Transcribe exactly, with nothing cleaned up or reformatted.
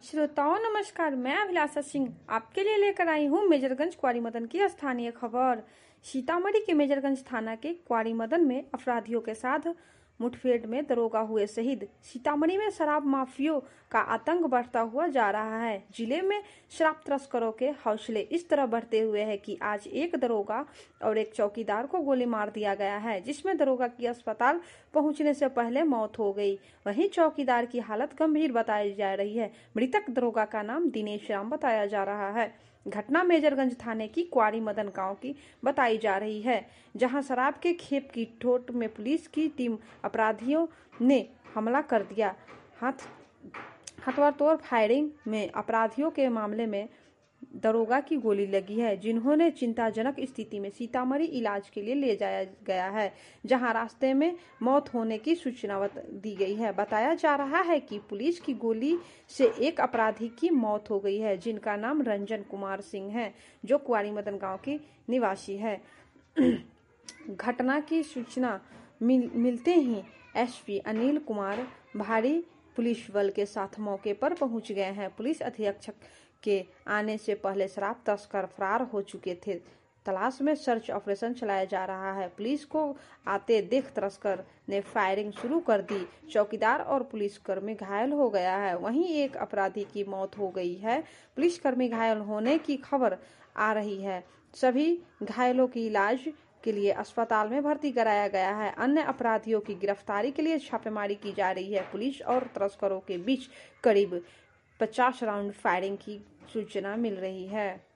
श्रोताओं नमस्कार, मैं अभिलाषा सिंह आपके लिए लेकर आई हूँ मेजरगंज क्वारी मदन की स्थानीय खबर। सीतामढ़ी के मेजरगंज थाना के क्वारी मदन में अपराधियों के साथ मुठभेड़ में दरोगा हुए शहीद। सीतामढ़ी में शराब माफियों का आतंक बढ़ता हुआ जा रहा है। जिले में शराब तस्करों के हौसले इस तरह बढ़ते हुए हैं कि आज एक दरोगा और एक चौकीदार को गोली मार दिया गया है, जिसमें दरोगा की अस्पताल पहुंचने से पहले मौत हो गई। वहीं चौकीदार की हालत गंभीर बताई जा रही है। मृतक दरोगा का नाम दिनेश राम बताया जा रहा है। घटना मेजरगंज थाने की क्वारी मदन गांव की बताई जा रही है, जहां शराब के खेप की ठोट में पुलिस की टीम अपराधियों ने हमला कर दिया। हाथ हथौड़ातोड़ फायरिंग में अपराधियों के मामले में दरोगा की गोली लगी है, जिन्होंने चिंताजनक स्थिति में सीतामढ़ी इलाज के लिए ले जाया गया है, जहां रास्ते में मौत होने की सूचना दी गई है। बताया जा रहा है कि पुलिस की गोली से एक अपराधी की मौत हो गई है, जिनका नाम रंजन कुमार सिंह है, जो क्वारी मदन गांव की निवासी है। घटना की सूचना मिल, मिलते ही एसपी अनिल कुमार भारी पुलिस बल के साथ मौके पर पहुंच गए हैं। पुलिस अधीक्षक के आने से पहले शराब तस्कर फरार हो चुके थे। तलाश में सर्च ऑपरेशन चलाया जा रहा है। पुलिस को आते देख तस्कर ने फायरिंग शुरू कर दी। चौकीदार और पुलिसकर्मी घायल हो गया है। वहीं एक अपराधी की मौत हो गई है। पुलिसकर्मी घायल होने की खबर आ रही है। सभी घायलों की इलाज के लिए अस्पताल में भर्ती कराया गया है। अन्य अपराधियों की गिरफ्तारी के लिए छापेमारी की जा रही है। पुलिस और तस्करों के बीच करीब पचास राउंड फायरिंग की सूचना मिल रही है।